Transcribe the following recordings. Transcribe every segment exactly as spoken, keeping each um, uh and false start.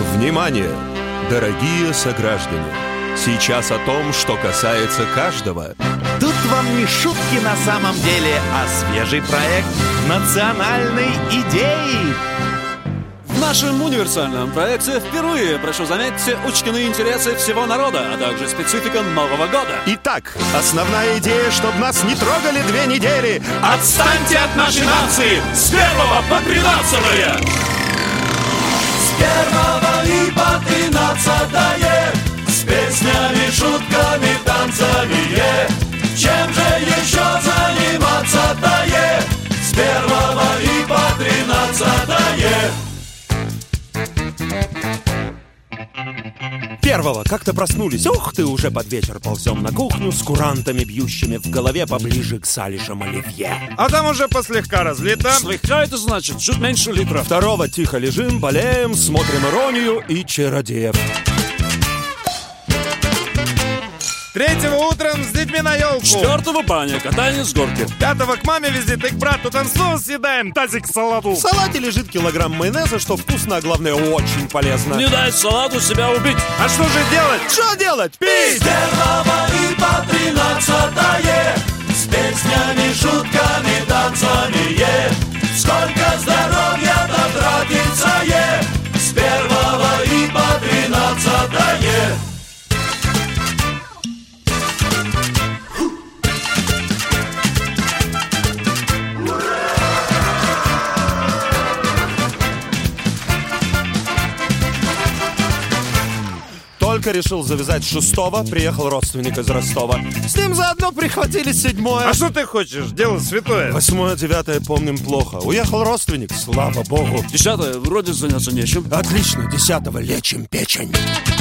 Внимание, дорогие сограждане! Сейчас о том, что касается каждого. Тут вам не шутки на самом деле, а свежий проект национальной идеи. В нашем универсальном проекте впервые, прошу заметьте, учтены интересы всего народа, а также специфика Нового года. Итак, основная идея, чтобы нас не трогали две недели. Отстаньте от нашей нации с первого по тринадцатое! С первого и по тринадцатое, с песнями, шутками, танцами, е. Чем же еще заниматься-то, е? С первого и по тринадцатое. Первого как-то проснулись. Ух ты, уже под вечер ползем на кухню с курантами, бьющими в голове поближе к салишам оливье. А там уже послегка разлито. Слегка это значит чуть меньше литра. Второго тихо лежим, болеем, смотрим иронию и чародеев. Третьего утром с детьми на елку. Четвертого баня, катание с горки. Пятого к маме визит и к брату танцуем, съедаем тазик салату. В салате лежит килограмм майонеза, что вкусно, а главное очень полезно. Не дай салату себя убить. А что же делать? Что делать? Пить! С первого и по тринадцатое, с песнями, шутками, танцами, е. Сколько здоровья-то тратится, е. С первого и по тринадцатое. Только решил завязать шестого, приехал родственник из Ростова. С ним заодно прихватили седьмое. А что ты хочешь? Дело святое. Восьмое, девятое помним плохо. Уехал родственник, слава богу. Десятое, вроде заняться нечем. Отлично, десятого лечим печень.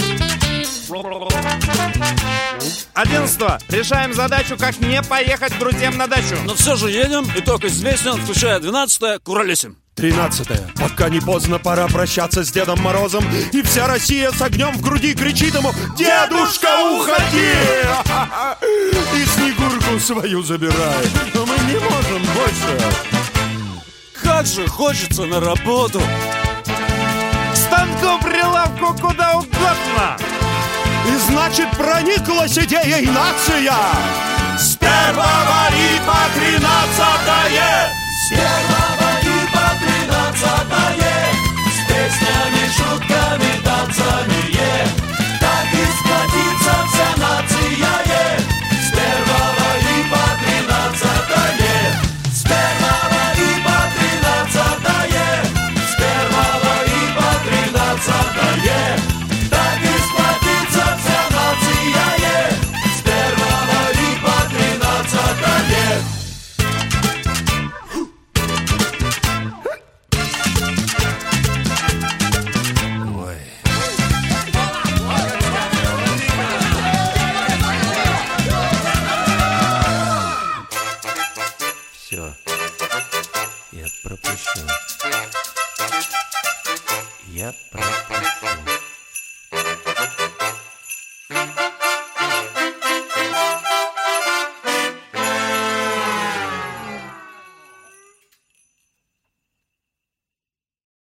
Одиннадцатого решаем задачу, как не поехать к друзьям на дачу. Но все же едем, итог известен, включая двенадцатое, куролесим. Тринадцатое. Пока не поздно, пора прощаться с Дедом Морозом. И вся Россия с огнем в груди кричит ему: «Дедушка, уходи!» И Снегурку свою забирай. Но мы не можем больше. Как же хочется на работу. К станку, прилавку, куда угодно. И значит, прониклась идеей нация. С первого и по тринадцатое. С первого и по тринадцатое.